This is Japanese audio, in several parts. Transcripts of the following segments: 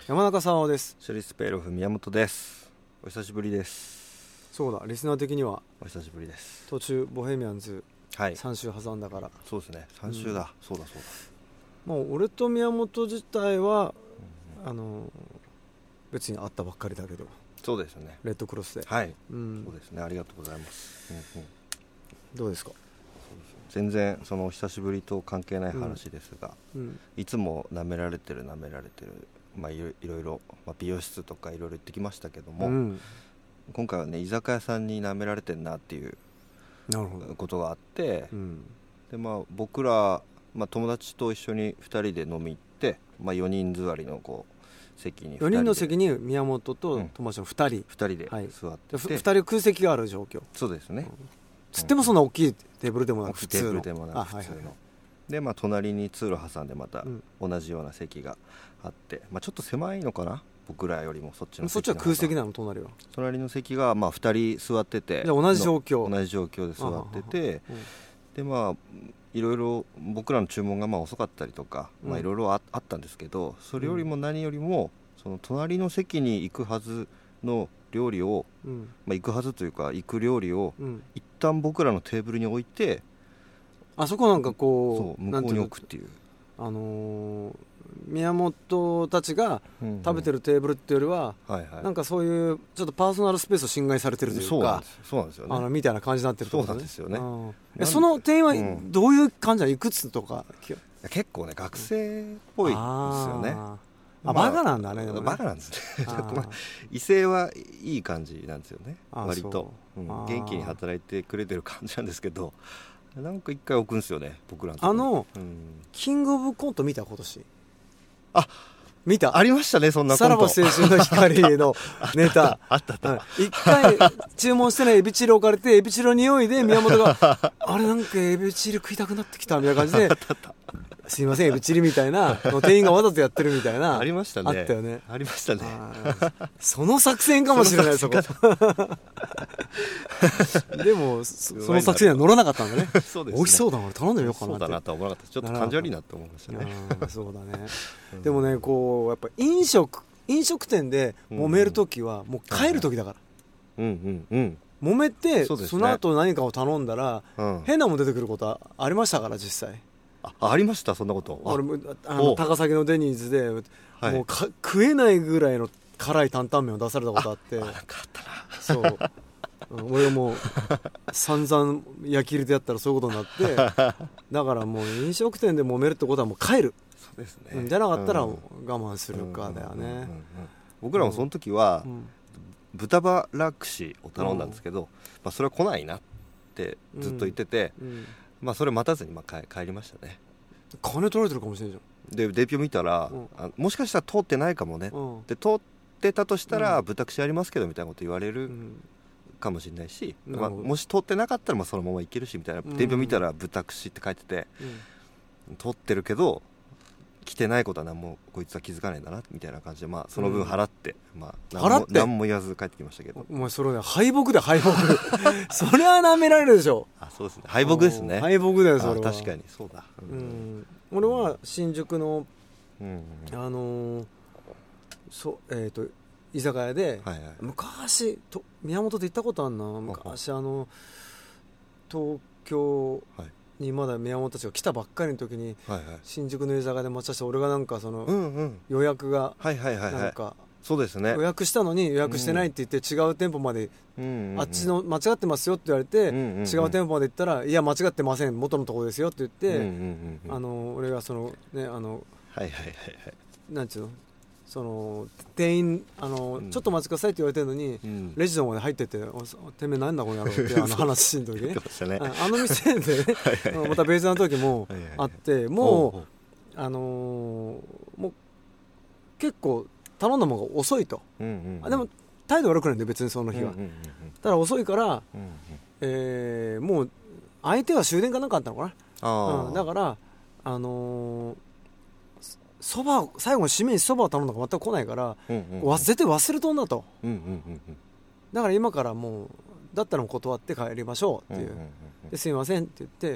山中さんです。 シュリスペーロフ宮本です。お久しぶりです。 そうだ、リスナー的にはお久しぶりです。 途中ボヘミアンズはい 3週挟んだから、 そうですね、3週だ、そうだもう俺と宮本自体は、別に会ったばっかりだけど、 そうですよね、 レッドクロスで、 はい、そうですね、ありがとうございます、 どうですか。 全然そのお久しぶりと関係ない話ですが、いつも舐められてる、いろいろ、美容室とかいろいろ行ってきましたけども、今回はね、居酒屋さんに舐められてんなっていうことがあって、で僕ら、友達と一緒に2人で飲み行って、4人座りの席に 4人の席に宮本と友達の2人で座ってて、 2人空席がある状況。 そうですね、 つってもそんな大きいテーブルでもなく普通の、 テーブルでもなく普通ので、隣に通路挟んでまた同じような席があって、ちょっと狭いのかな、僕らよりもそっちの席の方が。そっちは空席なの？隣の席が2人座ってて、 じゃあ同じ状況で座ってて、でいろいろ僕らの注文が遅かったりとか、いろいろあったんですけど、それよりも何よりもその隣の席に行くはずの料理を、行くはずというか行く料理を、一旦僕らのテーブルに置いて、 あそこなんか向こうに置くっていう、 宮本たちが食べてるテーブルっていうよりは、なんかそういうちょっとパーソナルスペースを侵害されてるというか、 そうなんですよね、 みたいな感じになってるってことね。 そうなんですよね。 その店員はどういう感じなの？いくつとか？ 結構ね、学生っぽいんですよね。 バカなんだね。 バカなんですね威勢はいい感じなんですよね、割と、元気に働いてくれてる感じなんですけど、なんか一回置くんですよね、僕らのとこに。 キングオブコント見た？今年見た？ありましたね、そんなコント。 さらば青春の光のネタあった一回注文してないエビチリ置かれて、エビチリの匂いで宮本があれ、なんかエビチリ食いたくなってきたみたいな感じですいませんエビチリみたいなの店員がわざとやってるみたいなありましたね。 あったよね。 ありましたね。 その作戦かもしれない。そこでもその作戦には乗らなかったんだね。 そうですね、 美味しそうだな、頼んでみようかなって。 そうだなとは思わなかった。ちょっと感じ悪いなと思いましたね。 そうだねでもね、やっぱ飲食店で揉めるときはもう帰るときだから、揉めて その後何かを頼んだら、変なもん出てくることはありましたから、実際。 ありました、そんなこと。 俺も高崎のデニーズで、もう食えないぐらいの辛い担々麺を出されたことあって。 なんかあったな。 そう俺も散々焼き入れてやったらそういうことになってだからもう飲食店で揉めるってことはもう帰る。 そうですね。 じゃなかったら我慢するかだよね。 僕らもその時は豚バラ串を頼んだんですけど、それは来ないなってずっと言ってて、それ待たずに帰りましたね。 金取られてるかもしれないじゃん。 で伝票見たら、もしかしたら通ってないかもね、で通ってたとしたら、豚串ありますけどみたいなこと言われるかもしれないし、もし通ってなかったらそのままいけるしみたいな、伝票見たら豚串って書いてて、通ってるけど来てないことは何もこいつは気づかないんだなみたいな感じで、その分払って、何も言わず帰ってきましたけど。 お前それね、敗北だよ、敗北それは舐められるでしょ。 そうですね、敗北ですね。 敗北だよ、それは。 確かにそうだ。 俺は新宿の居酒屋で、昔宮本で行ったことあるな。昔東京にまだ宮本たちが来たばっかりの時に、新宿の居酒屋で待ち合わせて、俺がなんかその予約がなんかそうですね、 予約したのに予約してないって言って、違う店舗まであっちの間違ってますよって言われて、違う店舗まで行ったら、いや間違ってません、元のところですよって言って、俺がそのねなんていうの、その店員ちょっと待ちくださいって言われてるのに、レジの方まで入ってって「てめえなんだこの野郎」って話しん時ね店でねまた別の時もあって、もう結構頼んだものが遅いと。でも態度悪くないんで別にその日は。ただ遅いから、もう相手は終電かなんかあったのかな。だからそば、最後の締めにそばを頼んだのが全く来ないから、絶対忘れとんだと。だから今からもうだったら断って帰りましょうっていう。ですいませんって言って、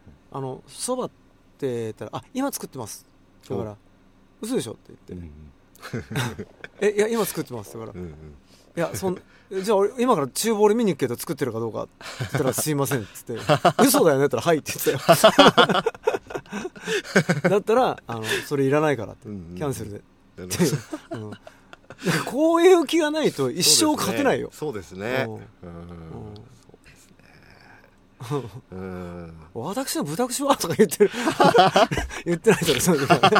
そばって言ったら、今作ってますだから嘘でしょって言って、 いや今作ってますだから、いやじゃあ俺今から厨房俺見に行くけど作ってるかどうかって言ったらすいませんっつって嘘だよねって言ったらはいって言ってたよだったらそれいらないからってキャンセルでってこういう気がないと一生勝てないよ。 そうですね。 私の豚串はとか言ってる言ってないからそういうのね。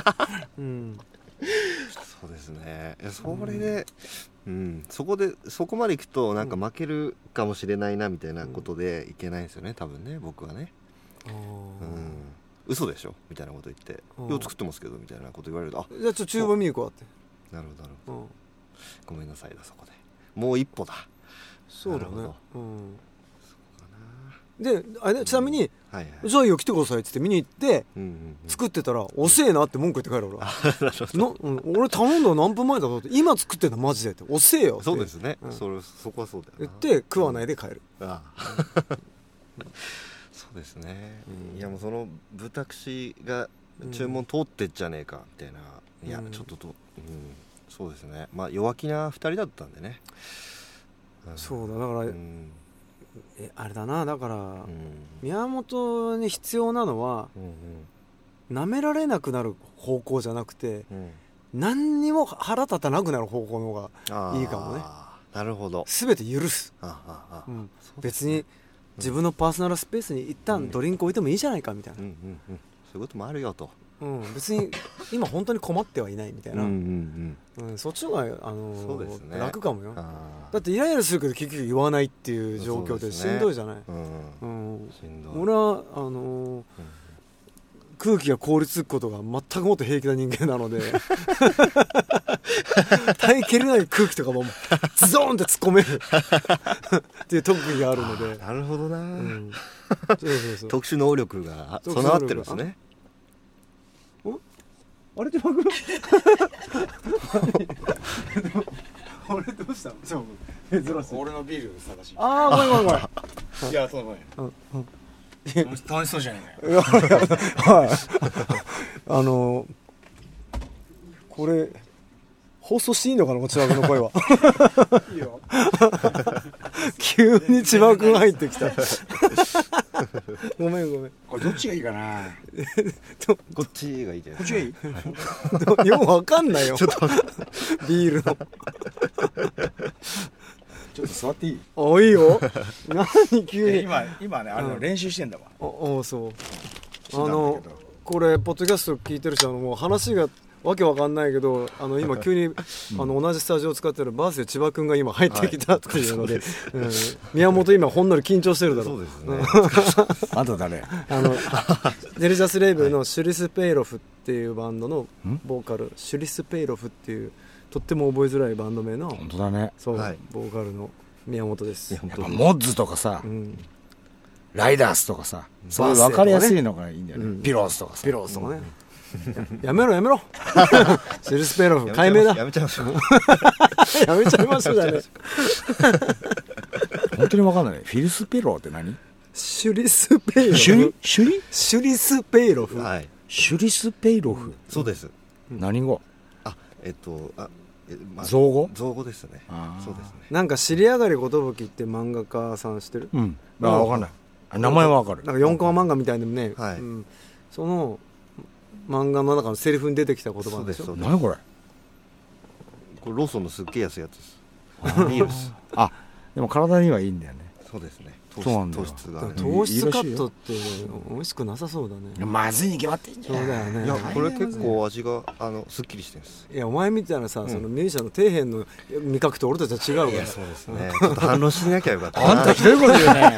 そうですね。それで、そこまでいくとなんか負けるかもしれないなみたいなことでいけないんですよね、多分ね、僕はね。嘘でしょみたいなこと言って「よう作ってますけど」みたいなこと言われるとじゃあ厨房見に行こうって。 なるほど、ごめんなさいだそこでもう一歩だ。 そうだね。でちなみに、じゃあいいよ来てくださいって言って見に行って、作ってたら遅えなって文句言って帰る俺俺頼んだの何分前だぞって今作ってんだマジでって遅えよって。 そうですね、そこはそうだよな言って食わないで帰る。 そうですね、いやもうその豚串が注文通ってっじゃねえかみたいな、いやちょっとそうですね、まあ弱気な2人だったんでね。 そうだからあれだな、だから宮本に必要なのは舐められなくなる方向じゃなくて何にも腹立たなくなる方向の方がいいかもね。 なるほど。 全て許す。別に自分のパーソナルスペースに一旦ドリンク置いてもいいじゃないかみたいな、そういうこともあるよと、 別に今本当に困ってはいないみたいな、そっちの方がそうですね、 楽かもよ。だってイライラするけど結局言わないっていう状況でしんどいじゃない。俺は空気が凍りつくことが全くもって平気な人間なので耐えきれない空気とかもズドーンって突っ込めるっていう特技があるので。 なるほどな、特殊能力が備わってるんですね。 あれってマグロ俺どうしたの珍しい。 俺のビール探し。 ごめんごめんいやそうごめん、楽しそうじゃないかよ。はいこれ放送していいのかな、千葉君の声は。いいよ急に千葉君入ってきたごめんこれどっちがいいかなこっちがいいじゃない。 こっちがいいよくわかんないよビールのちょっと座っていい？ いいよ何急に今ね練習してんだわ。 そうこれポッドキャスト聞いてる人もう話がわけわかんないけど今急に同じスタジオを使ってるバースで千葉君が今入ってきたっていうので、宮本今ほんのり緊張してるだろう。 そうですねあと誰デリジャスレイブルのシュリス・ペイロフっていうバンドのボーカル、シュリス・ペイロフっていうとっても覚えづらいバンド名の本当だね、 そう、ボーカルの宮本です。 やっぱモッズとかさ、ライダースとかさ、そういう分かりやすいのがいいんだよね。ピロースとかさ、 ピロースとかね。やめろシュリス・ペイロフ解明だ。 やめちゃいましょうやめちゃいましょうだね本当に分かんない。フィルス・ペローって何？ シュリス・ペイロフ。 シュリス・ペイロフ。 シュリス・ペイロフ。 そうです。 何語？ 造語ですね。そうですね。 なんか尻上がり寿って漫画家さん知ってる？ 分かんない。名前は分かる。 なんか4コマ漫画みたいでもね、その漫画の中のセリフに出てきた言葉でしょ。 何これ？ これローソンのすっげえ安いやつです。ビールです。 でも体にはいいんだよね。 そうですね。 糖質が糖質カットって美味しくなさそうだね。 まずいに決まってんじゃん。 そうだよね。 いやこれ結構味がすっきりしてるんです。 いやお前みたいなさ、そのミュージシャンの底辺の味覚と俺たちは違うから。 そうですね。ちょっと反論しなきゃよかった。 あんたひどいこと言うね。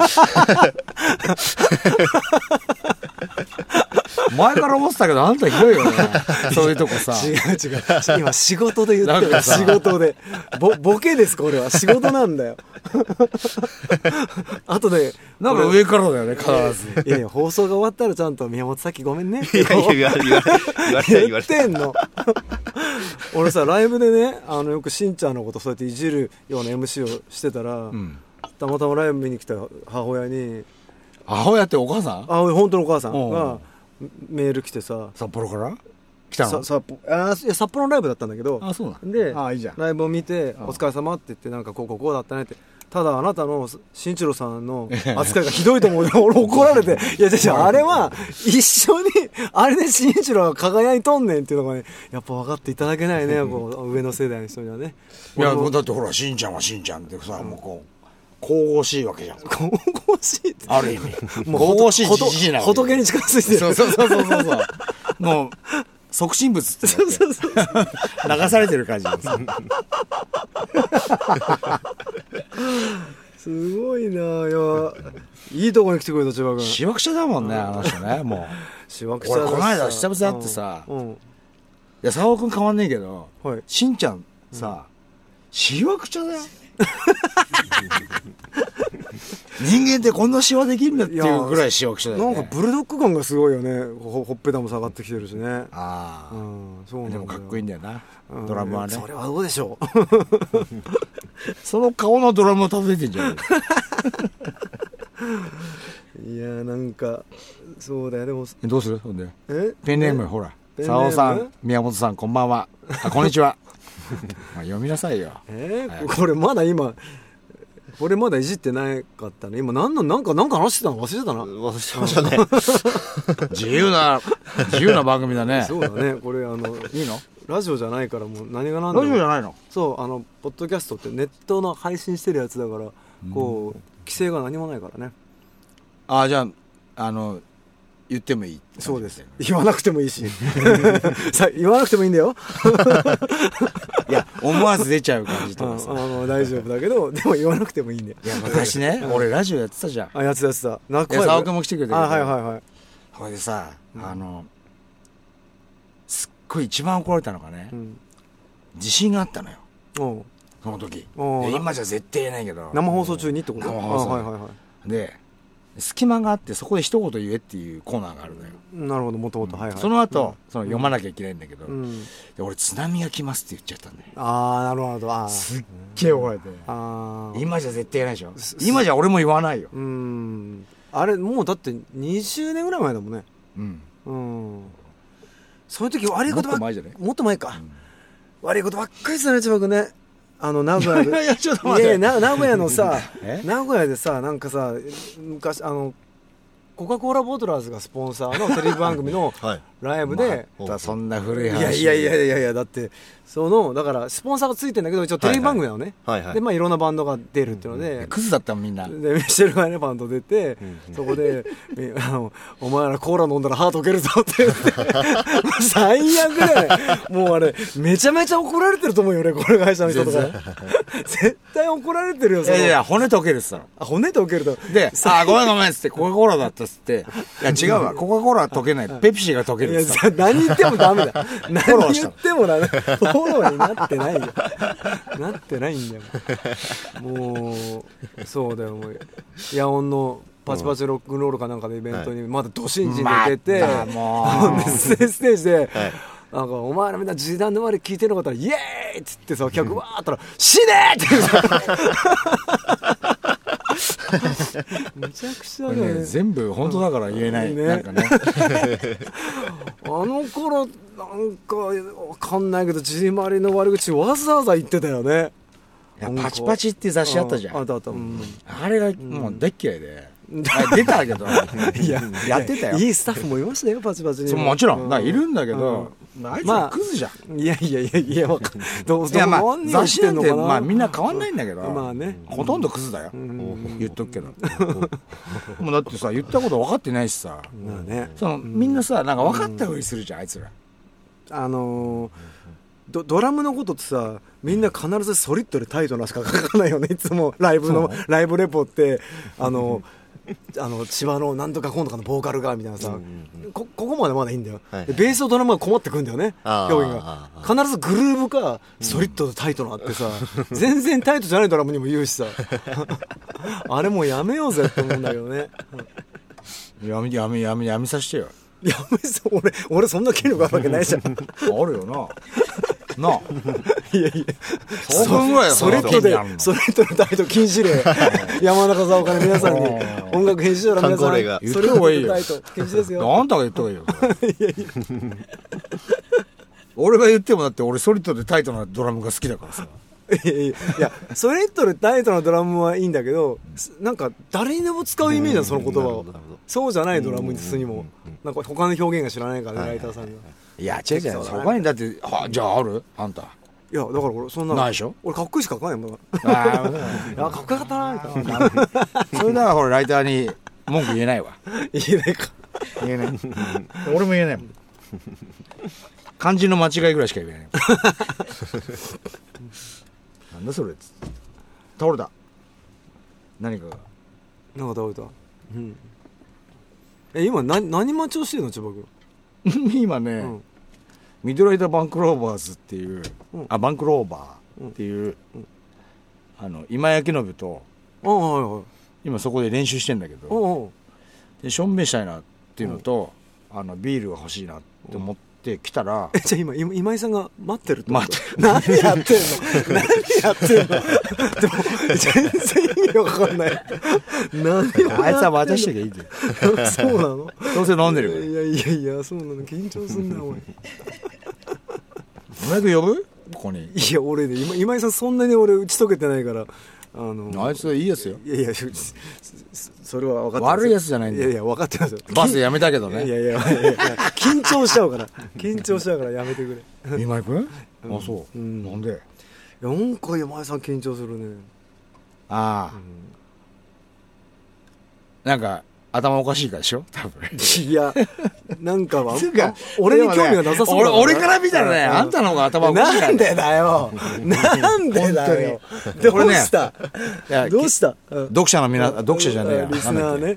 前から思ってたけどあんたひどいよね。そういうとこさ。 違う今仕事で言ってる。仕事でボケですこれは仕事なんだよ。あとでなんか上からだよね必ず。 いや放送が終わったらちゃんと宮本さっきごめんねって言ってんの。俺さライブでねよくしんちゃんのことそうやっていじるような MC をしてたら、たまたまライブ見に来た母親に、 母親ってお母さん？ 本当のお母さんがメール来てさ、 札幌から来たの？ 札幌のライブだったんだけど、 そうなんでいいじゃん。 ライブを見てお疲れ様って言って、なんかこうだったねって、ただあなたの慎一郎さんの扱いがひどいと思うよ俺怒られて、いやあれは一緒にあれで慎一郎が輝いとんねんっていうのがね、やっぱ分かっていただけないね、こう上の世代の人にはね。 いやだってほらしんちゃんはしんちゃんってさ、もうこう神々しいわけじゃん。 神々しいってある意味神々しいじじいなわけ。 仏に近づいてる。 そうもう即身仏って流されてる感じですすごいな。いやいいとこに来てくれた千葉君。 しわくちゃだもんね、あの人ね。もうしわくちゃだ。 俺この間久々会ってさ、いや沢尾君変わんねえけど、しんちゃんさ、しわくちゃだよ人間ってこんなシワできるんだっていうぐらいしわくちゃだよね。 なんかブルドッグ感がすごいよね。ほっぺたも下がってきてるしね。 そうなんだよ。でもかっこいいんだよな、ドラムはね。 それはどうでしょうその顔のドラムを食べてんじゃんいやなんかそうだよ。でもどうする？ほんでペンネーム、ほら沢尾さん、宮本さん、こんばんは。こんにちは読みなさいよ。 これまだ今俺まだいじってなかったね。今なんか話してたの忘れてたな。 忘れてましたね自由な番組だね。 そうだね。これいいの？ラジオじゃないから、もう何が何でも。 ラジオじゃないの？ そう、ポッドキャストってネットの配信してるやつだから、こう規制が何もないからね。 じゃあ言ってもいい？ そうです。言わなくてもいいし言わなくてもいいんだよいや思わず出ちゃう感じとかさ大丈夫だけど、でも言わなくてもいいんだよ。 いや昔ね俺ラジオやってたじゃん。 やってた沢尾君も来てくれてる。 はいこれでさ、すっごい一番怒られたのがね、地震があったのよその時。今じゃ絶対言えないけど、 生放送中にってこと？ 生放送で隙間があって、そこで一言言えっていうコーナーがあるのよ。 なるほど、もともと。 その後、読まなきゃいけないんだけど、で俺津波が来ますって言っちゃったんだよ。 なるほど。 すっげえ怒られて。今じゃ絶対言えないでしょ。今じゃ俺も言わないよ。 あれもうだって20年ぐらい前だもんね。そういう時悪いことばっかり。もっと前か。悪いことばっかりですよね、千葉君ね。名古屋で。 いやちょっと待って。 名古屋のさ名古屋でさ、なんかさ昔コカ・コーラボトラーズがスポンサーのテレビ番組のライブで、 そんな古い話。 いやだってだからスポンサーがついてんだけど、一応テレビ番組なのね。でいろんなバンドが出るっていうので、 クズだったもんみんなでミシェル・ガイネバンド出て、そこでお前らコーラ飲んだら歯溶けるぞって言って最悪だよね。もうあれめちゃめちゃ怒られてると思うよね、これ会社の人とか絶対怒られてるよ。 いや骨溶けるっすよ。 骨溶けるとでごめんっつって、コカ・コーラだったっつって、いや違うわ、コカ・コーラは溶けない、ペプシが溶けるっつって。 何言ってもダメだ。何言ってもダメ。フォローになってないよ。なってないんだよ。もうそうだよ。もう野音のパチパチロックンロールかなんかのイベントにまだド新人で出て、ステージでなんかお前らみんな時短の周り聞いてるのかったらイエーイっつってさ、客わーったら死ねーって言うさめちゃくちゃだよね。 全部本当だから言えない、なんかねあの頃なんかわかんないけど、ジリマリの悪口わざわざ言ってたよね。 パチパチっていう雑誌あったじゃん。あれがもう大っ嫌いで出たけどやってたよ。 いいスタッフもいましたよ、パチパチに。 もちろんいるんだけど、あいつらクズじゃん。 いや雑誌なんてみんな変わんないんだけど、ほとんどクズだよ、言っとくけど。もうだってさ、言ったこと分かってないしさ、みんなさ、なんか分かったふうにするじゃん、あいつら。 ドラムのことってさ、みんな必ずソリッドでタイトなしか書かないよね。いつもライブレポって千葉のなんとか今度かのボーカルがみたいなさ、ここまでまだいいんだよ。ベースとドラムが困ってくるんだよね、表現が。必ずグルーヴかソリッドとタイトなってさ、全然タイトじゃないドラムにも言うしさあれもうやめようぜって思うんだけどね。 やめさせてよ。 俺そんな権力あるわけないじゃん。あるよな。 いやそ分ぐらいそれとでそれとのタイト禁止令山中さん岡の皆さんに、音楽編集者の皆さん、 言った方がいいよ。 タイト禁止ですよ。 あんたが言った方がいいよ。 俺が言ってもだって俺ソリッドでタイトなドラムが好きだからさ。 いやソリッドでタイトなドラムはいいんだけど、なんか誰にでも使うイメージだ、その言葉を。そうじゃないドラムにもなんか他の表現が知らないから、ね、ライターさんが。 いや違う違う、他にだってじゃああるあんた。 いやだから俺そんなないでしょ。 俺かっこいいしか書かないもん。あいやかっこよかったなみたいな。 それだからほらライターに文句言えないわ。 言えないか。 言えない。俺も言えないもん。漢字の間違いぐらいしか言えない。なんだそれ。倒れた。何かが。 なんか倒れた。うん。今何待ちをしてるの千葉君。 今ね、ミドライダーバンクローバーズっていう、バンクローバーっていう、今焼信と、今そこで練習してんだけど、でしょんべんしたいなっていうのと、ビールが欲しいなって思って来たら、 じゃあ今井さんが待ってるって待ってる。何やってんのでも全然意味わかんない。 あいつは渡してきゃいいんだよ。 そうなの。 どうせ飲んでるから。 いやそうなの。緊張すんなおい。 お前く呼ぶここに。 いや俺ね今井さんそんなに俺打ち解けてないから。 あいつはいいやつよ。 いやそれは分かってます。 悪いやつじゃないんだよ。 いや分かってますよ。 バスやめたけどね。 いや緊張しちゃうからやめてくれ。 今井君？あそう。なんで？ なんか今井さん緊張するね。 ああ。なんか頭おかしいからでしょ多分。 いやなんか俺に興味がなさそうだ。 俺から見たらね、あんたの方が頭おかしい。 なんでだよ。どうした？ 読者じゃねえよ。 リスナーね。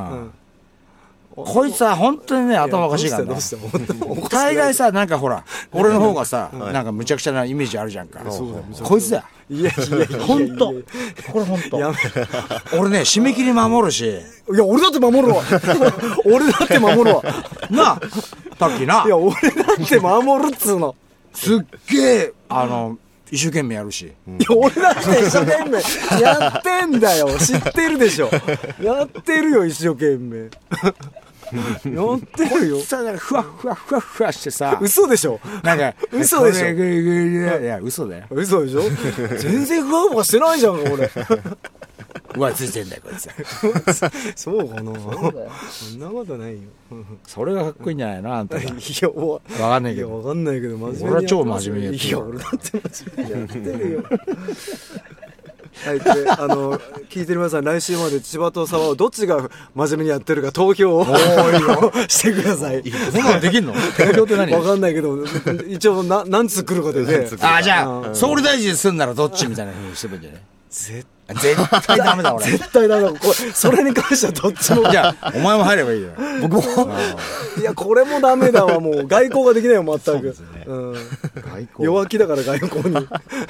こいつは本当にね頭おかしいからね。大概さなんかほら俺の方がさなんかむちゃくちゃなイメージあるじゃんか。こいつだよ。 いや本当これ本当。俺ね締め切り守るし。 いや俺だって守るわ。俺だって守るわ。 なあさっきな。 いや俺だって守るっつうの。 すっげえ一生懸命やるし。いや俺だって一生懸命やってんだよ。知ってるでしょ。やってるよ一生懸命。やってるよ。 さあふわふわしてさ。 嘘でしょ。 なんか嘘でしょ。 いや嘘だよ。 嘘でしょ。全然ふわふわしてないじゃん俺。 うわついてんだよこいつ。 そうかな。そんなことないよ。 それがかっこいいんじゃないのあんた。いやわかんないけど。 わかんないけど真面目に。 俺は超真面目にやってる。 いや俺だって真面目にやってるよ。はいで聞いてる皆さん来週まで千葉と沢をどっちが真面目にやってるか投票をしてください。 そんなのできんの？投票って何？ わかんないけど一応何つ来るかでね。 じゃあ総理大臣すんならどっちみたいな風にしてもいいんじゃない？絶対ダメだ俺。 絶対ダメだ。それに関してはどっちも。 じゃあお前も入ればいいよ。 僕も。いやこれもダメだわ。もう外交ができないよ全く。弱気だから外交に。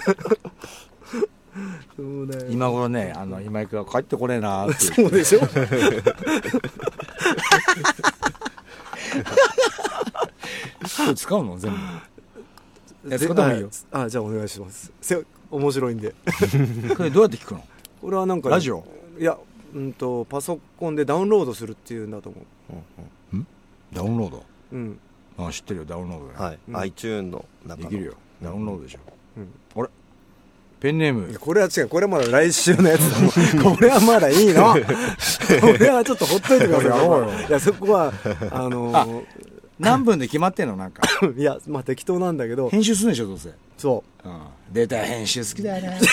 そうだよ。 今頃ね今井君が帰ってこねえなーって。 そうでしょ。 使うの全部。使ってもいいよ。 じゃあお願いします。面白いんで。 これどうやって聞くの？ これはなんかラジオ？ いやパソコンでダウンロードするっていうんだと思う。ダウンロード？ うん知ってるよダウンロードね。 はい iTunes の中できるよダウンロードでしょ。あれペンネーム。 いやこれは違う。これはまだ来週のやつだもん。これはまだいいの。これはちょっとほっといてください。いやそこは何分で決まってんのなんか。 いやまあ適当なんだけど。 編集するんでしょどうせ。 そう。 データ編集好きだよね。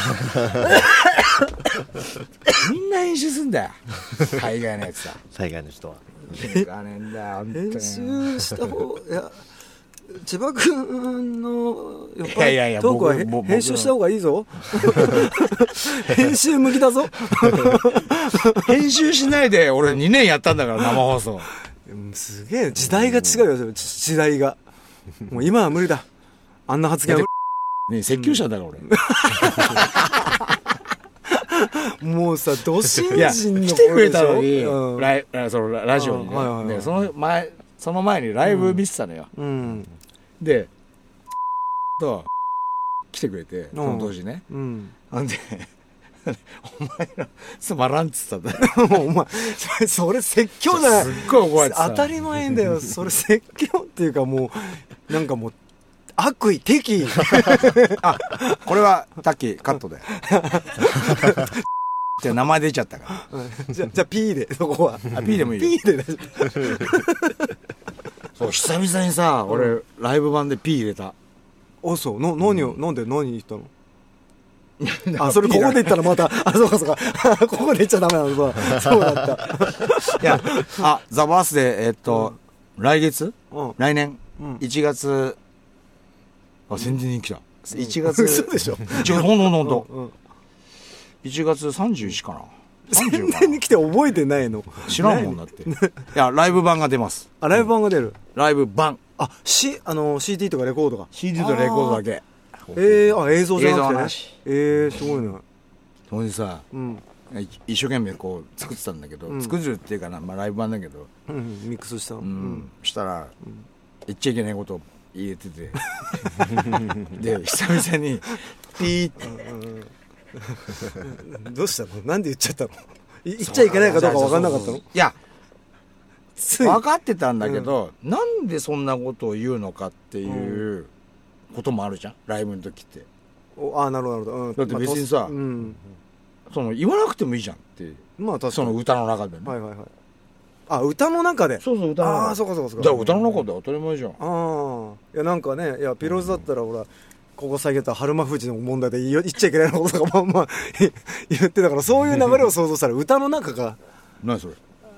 みんな編集すんだよ。海外のやつさ。 海外の人は。 編集した方いや。千葉君のトークは編集した方がいいぞ。編集向きだぞ。 編集しないで俺2年やったんだから生放送。 すげえ時代が違うよ。時代がもう今は無理だ。あんな発言はね説教者だから俺。もうさド新人の来てくれたのにラジオにねその前にライブ見てたのよ。で来てくれてその当時ね。なんでお前らつまらんっつったんだよ。 お前それ説教だよ。 すっごい覚えてた。 当たり前だよ。それ説教っていうかもうなんかもう悪意敵意あ、これはタッキーカットでじゃあ名前出ちゃったから、 じゃあ P でそこは P でもいいよ。 P で大丈夫。そう久々にさ、俺ライブ版で P 入れた。 あ、そう。何を、なんで何言ったのあ、それここで言ったらまた、あ、そうかそうか。ここで言っちゃダメなの。そうだった。 いや、ザ・バースで、来月、来年、1月、全然人気だ。1月。 嘘でしょ。 ほんと。1月31かな。 宣伝に来て覚えてないの。 知らんもんだって。いや、ライブ版が出ます。 あ、ライブ版が出る。 ライブ版。 あ、CD とかレコードが。 CD とレコードだけ。 映像じゃなくてね。すごいね。 それでさ、一生懸命こう作ってたんだけど、作るっていうかな、まあライブ版だけど、 ミックスしたの。 したら、言っちゃいけないことを入れてて、で、久々に、ピーって。 どうしたの？なんで言っちゃったの？言っちゃいけないかどうか分かんなかったの？ いや、分かってたんだけど、なんでそんなことを言うのかっていうこともあるじゃん、ライブの時って。 あ、なるほど。 だって別にさ、その言わなくてもいいじゃんって。 まあ確かに。 その歌の中でね。 はいはいはい。あ、歌の中で。 そうそう、歌の中で。 ああ、そうかそうかそうか。 じゃあ歌の中で当たり前じゃん。 ああ。いやなんかね、いやピローズだったらほら。ここ最近だったら春馬富士の問題で言っちゃいけないこととかまあ言ってたから、そういう流れを想像したら歌の中が何それ、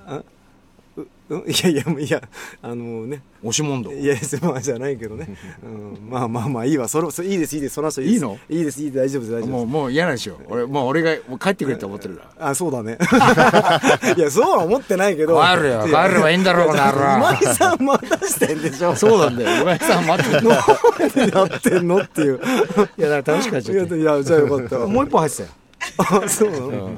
いやね、 押し問答、 いやまあじゃないけどね、まあいいわ、それいいですその人いいの、いいです大丈夫ですもう嫌なんでしょ、俺が帰ってくれって思ってるから。あ、そうだねいやそうは思ってないけど、 帰ればいいんだろうこの野郎。 今井さん待たしてんでしょ。 そうなんだよ、今井さん待ってんだやってんのっていう。 いやだから楽しかった。いやじゃあよかった。 もう一本入ってたよ。 あ、そうなの。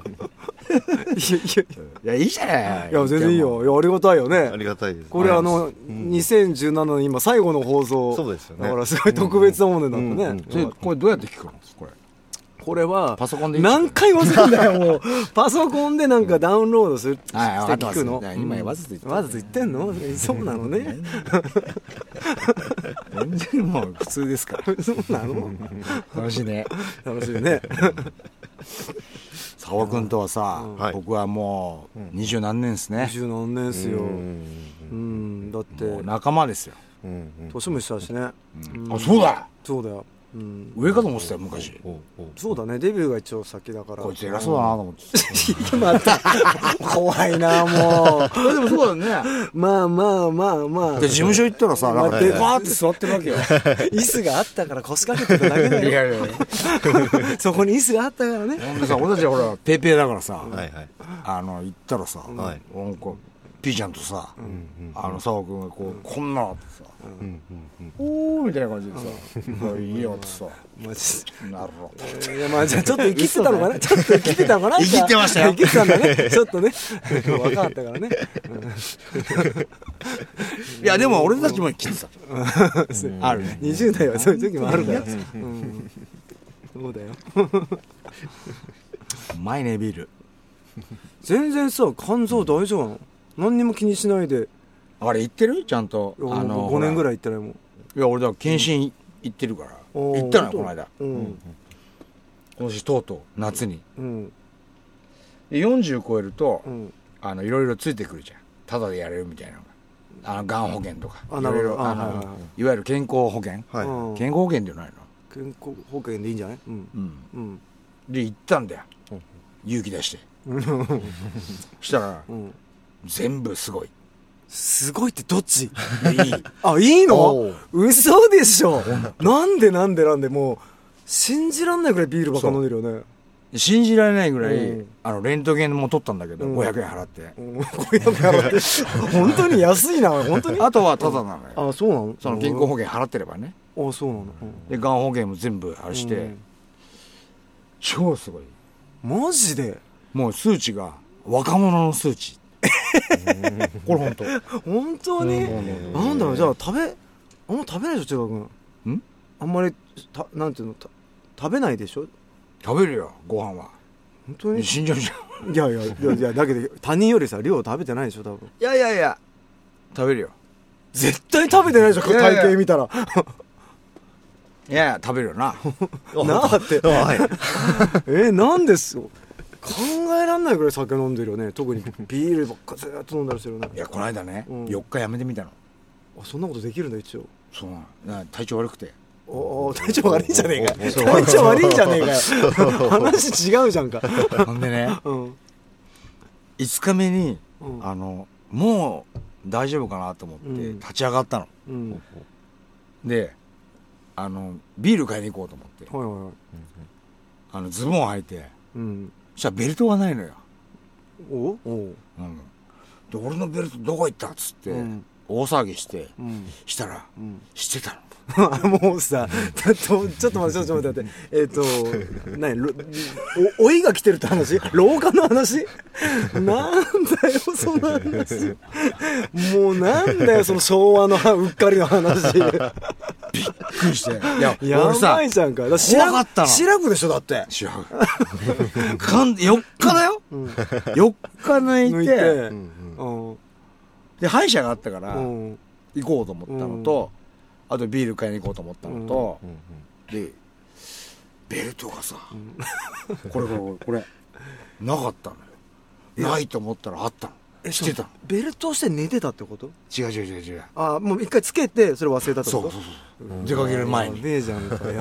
いやいいじゃない。 いや全然いいよ。いやありがたいよね。 ありがたいです。 これ2017の今最後の放送。 そうですよね。 だからすごい特別なものになったね。 これどうやって聞くの？ これはパソコンで何回もするんだよもう。パソコンでなんかダウンロードするして聞くの。 今わざと言ってんの？そうなのね。 全然もう普通ですから。 そうなの？ 楽しいね。 楽しいね。 沢君とはさ、僕はもう20何年ですね。 20何年ですよ。だって仲間ですよ。 年も一緒だしね。 あ、そうだ。 そうだよ。 上かと思ってたよ昔。 そうだね、デビューが一応先だから。 こいつ偉そうだなと思ってまた怖いなもう。 でもそうだね。 まあで事務所行ったらさ、なんかデパーって座ってるわけよ。 椅子があったから腰掛けてただけだよ。いやそこに椅子があったからね。 ほんでさ、俺たちはほらペーペーだからさ、行ったらさ、ピーちゃんとさ、澤君がこんなのってさ、おーみたいな感じでさ、いいよってさ、 マジで。 なるほど。 いやまあじゃあちょっと生きてたのかな。ちょっと生きてたのかな。 生きてましたよ。 生きてたんだね。ちょっとね。分かったからね。 いやでも俺たちも生きてた。あるね。 20代はそういう時もあるから。そうだよ。 うまいねビール。 全然さ、肝臓大丈夫なの？何にも気にしないで。 あれ行ってる？ちゃんと。 5年ぐらい行ってないもん。 いや俺だから検診行ってるから。行ったのよこの間。今年とうとう夏に。で40超えるといろいろついてくるじゃん。タダでやれるみたいなのが。がん保険とか。いろいろいわゆる健康保険。健康保険じゃないの？ 健康保険でいいんじゃない？ で行ったんだよ。勇気出して。したら全部すごい。 すごいってどっち？いい。 あ、 いいの？嘘でしょ。なんでもう信じらんないぐらいビールばっか飲んでるよね。 信じられないぐらいレントゲンも取ったんだけど500円払って。 500円払って。本当に安いな。本当に。 あとはタダなのよ。 あ、そうなの？ その健康保険払ってればね。 あ、そうなの。 でがん保険も全部あれして超すごい。 マジで？ もう数値が若者の数値。これ本当に？なんだろう、じゃああんま食べないでしょ、中学君。あんまりなんていうの、食べないでしょ？ 食べるよ、ご飯は。 本当に？ 死んじゃうじゃん。 いやだけど他人よりさ量食べてないでしょ多分。 いや食べるよ。 絶対食べてないでしょ、体型見たら。 いや食べるよななってなんですよ考えらんないぐらい酒飲んでるよね。特にビールばっかずっと飲んだりしてるよね。 いやこの間ね、4日やめてみたの。 そんなことできるんだ一応。 そうなの。体調悪くて。 体調悪いじゃねえかよ。体調悪いじゃねえかよ。話違うじゃんか。 ほんでね、5日目に、もう大丈夫かなと思って立ち上がったの。で、ビール買いに行こうと思って。ズボン履いて、そしたらベルトがないのよ。で、俺のベルトどこ行ったっつって、大騒ぎして、したら、知ってたの。 もうさ、ちょっと待って。老いが来てるって話？老化の話？なんだよ、その話。もうなんだよ、その昭和のうっかりの話。 びっくりして。 やばいじゃんか。 怖かったの。 白くでしょ、だって。 白く。4日だよ。4日抜いて、で、歯医者があったから、行こうと思ったのと、あとビール買いに行こうと思ったのと、で、ベルトがさ、これ、なかったのよ。ないと思ったらあったの。してたの。 ベルトして寝てたってこと？ 違う。 もう一回つけて、それ忘れたってこと？ そう。出かける前に。 やべえじゃんか。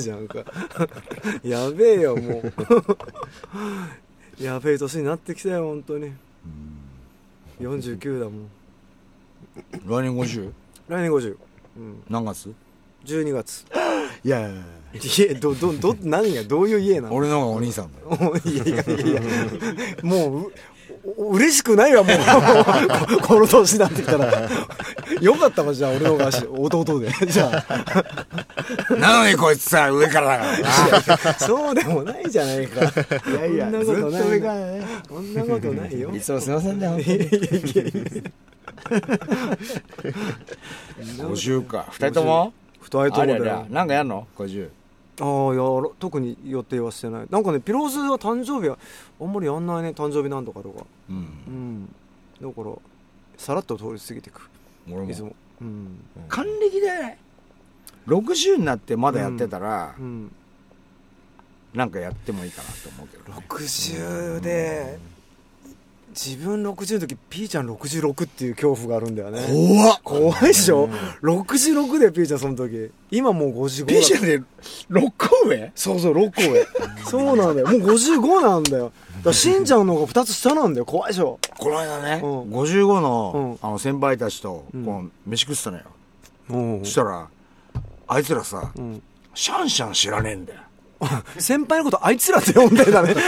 やべえよ、もう。やべえ年になってきたよ、本当に。49だもん。 来年 50？ 来年50。 何月 ？12月。 いや何がどういう家なの？ 俺の方がお兄さんだよ。 いやもう嬉しくないわもうこの年になってきたら。よかったわ、じゃあ俺の方が弟で。じゃあなのにこいつさ上からだからそうでもないじゃないか。いやずっと上からね。 そんなことないよ。 いつもすいませんね、本当に。50か。2人ともだよ。 なんかやんの 50？ 特に予定はしてない。なんかね、ピローズは誕生日はあんまりやんないね。誕生日なんとかとか。だからさらっと通り過ぎてく。 俺もいつも還暦で60になってまだやってたら、なんかやってもいいかなと思うけどね。 60で自分60の時ピーちゃん66っていう恐怖があるんだよね。怖いでしょ、66でピーちゃんその時。今もう55。 ピーちゃんで6個上？ そう6個上。そうなんだよ、もう55なんだよ。だからしんちゃんの方が2つ下なんだよ。怖いでしょ。 この間ね、55の先輩たちと飯食ってたのよ。そしたらあいつらさ、シャンシャン知らねえんだよ。 先輩のことあいつらって呼んでたね。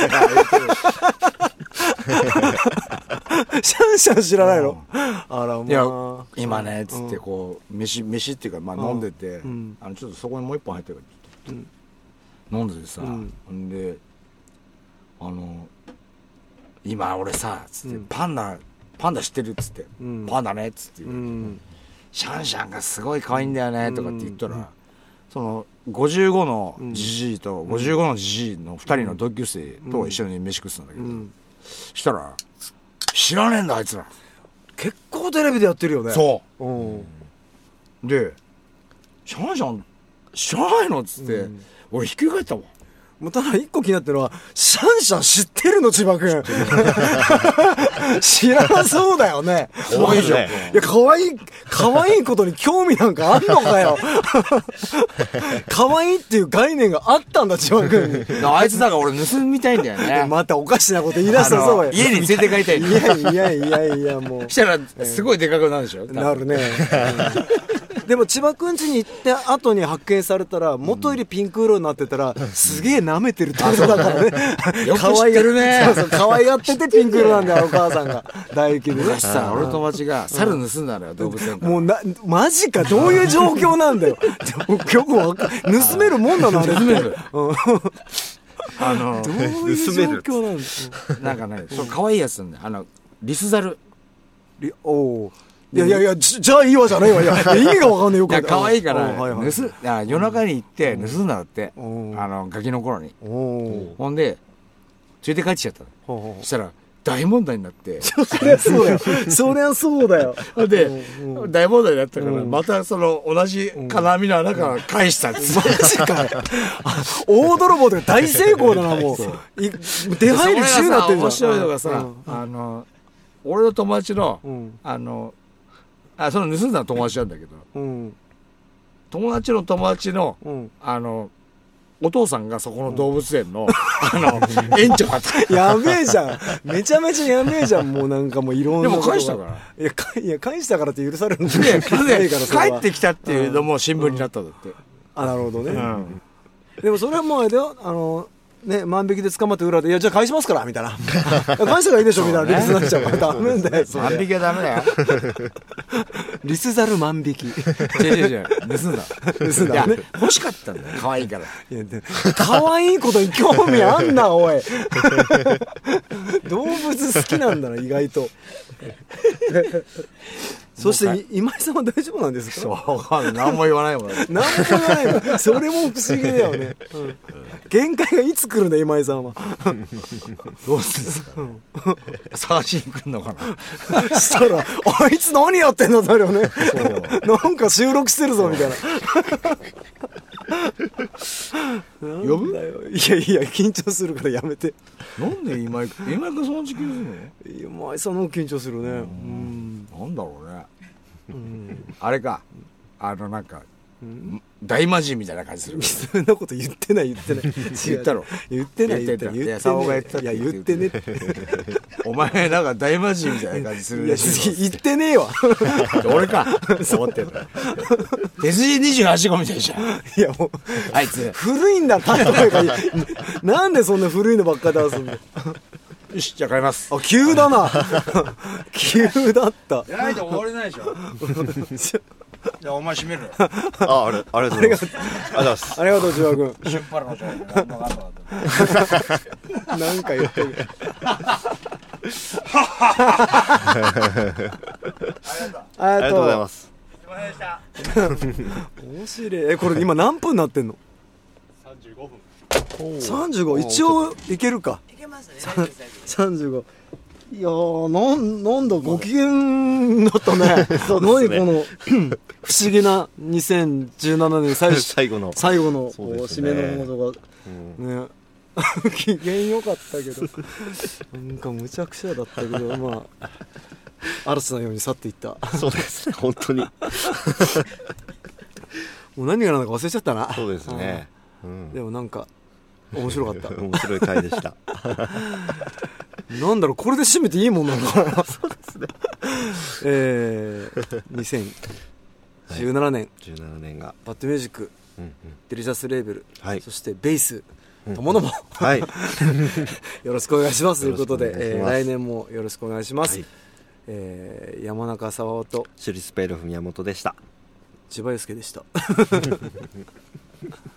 シャンシャン知らないの？あら、まあ、 いや今ねっつってこう飯っていうか、まあ飲んでて、ちょっとそこにもう一本入ってるから、飲んでてさ、んで今俺さつって、パンダ知ってるっつって、パンダねっつって、シャンシャンがすごい可愛いんだよねとかって言ったら、その55のジジイと55のジジイの2人の同級生と一緒に飯食ってたんだけど、したら知らねえんだあいつら。 結構テレビでやってるよね。 そうでシャンシャン知らないのっつって、俺ひっくり返ったもん。 もうただ一個気になってるのは、シャンシャン知ってるの千葉君。知らなそうだよね。 怖いじゃん。いや、可愛いことに興味なんかあんのかよ。可愛いっていう概念があったんだ、千葉君に。 あいつだから俺盗みたいんだよね。 またおかしなこと言い出したそうよ。 家に連れて帰りたい。 いや、もう。 したら、すごいでかくなるでしょ。 なるね。でも千葉くん家に行って後に発見されたら、元よりピンク色になってたら、すげえ舐めてるってことだからね。 よく知ってるね。 そう可愛がっててピンク色なんだよ、お母さんが。大好きでね。 さ、俺の友達が猿盗んだのよ、動物園から。 もうマジか、どういう状況なんだよ。よくわかん、盗めるもんなのあれ。 盗める。 どういう状況なんですか。 なんかね、そう可愛いやつなんだよ。リスザル。 いや、じゃあいいわじゃないわ。いや、意味がわかんないよ。 いや、可愛いから、夜中に行って盗んだんだって。ガキの頃に。ほんで、連れて帰ってきちゃったの。そしたら、 大問題になってそりゃそうだよそりゃそうだよで、大問題になったから、またその同じ金網の穴から返したんです、 マジかよ大泥棒とか大成功だなもう出入り自由になってるじゃん。 面白いのがさ、俺の友達の、その盗んだの友達なんだけど、友達の友達の、お父さんがそこの動物園の、園長だった。 やべえじゃん。めちゃめちゃやべえじゃん。もうなんかもういろんな。 でも返したから。 いや、返したからって許されるんじゃないから帰ってきたっていうのも新聞になったんだって。 あ、なるほどね。でもそれはもうあれだよ。ね、万引きで捕まって裏で、いや、じゃあ返しますから、みたいな。返したらいいでしょ、みたいな理屈になっちゃうから、ダメだよ。 万引きはダメだよ。 リスザル万引き。 違う。盗んだ。いや、欲しかったんだよ。可愛いから。 いや、可愛いことに興味あんな、おい。動物好きなんだな、意外と。そして今井さんは大丈夫なんですか？ そう何も言わないもん。 何も言わないの。それも不思議だよね。限界がいつ来るんだ今井さんは。 どうするんですか？探しに来るのかな。 したらあいつ何やってんだだよね。なんか収録してるぞみたいな。 呼ぶ？ いや緊張するからやめて。 なんで今井君その時期するの？ 今井さんの緊張するね。 なんだろうね。あれかなんか大魔神みたいな感じする。 そんなこと言ってない言ったろ。 言ってない。 いやサオが言ってた。 いや言ってねって。 お前なんか大魔神みたいな感じする。 いや言ってねえわ。 俺か思ってんだ。手筋28号みたいじゃん。 いやもうあいつ古いんだ。例えばなんでそんな古いのばっか出すんだよ。 よし、じゃあ帰ります。 あ、急だな。急だった。 やないと終われないでしょ。じゃあお前閉める。 ありがとうございます。 ありがとう、千葉君。 出っ張るのじゃなんか言ってる。 ありがとうございます。 面白い。これ今何分なってんの？35分。35。一応いけるか。いけますね。35。いやーなんだご機嫌だったね。何この不思議な2017年最後の締めのモードがね。機嫌良かったけどなんかむちゃくちゃだったけどまあ嵐のように去っていった。 そうですね本当に。もう何が何だか忘れちゃったな。 そうですね。 でもなんか面白かった。 面白い回でした。 なんだろうこれで締めていいもんなのかな。そうですね。2017年 17年がバッドミュージック、デリシャスレーベル、そしてベースとものも、よろしくお願いしますということで、来年もよろしくお願いします。山中沢とシュリスペイロフ宮本でした。 千葉祐介でした。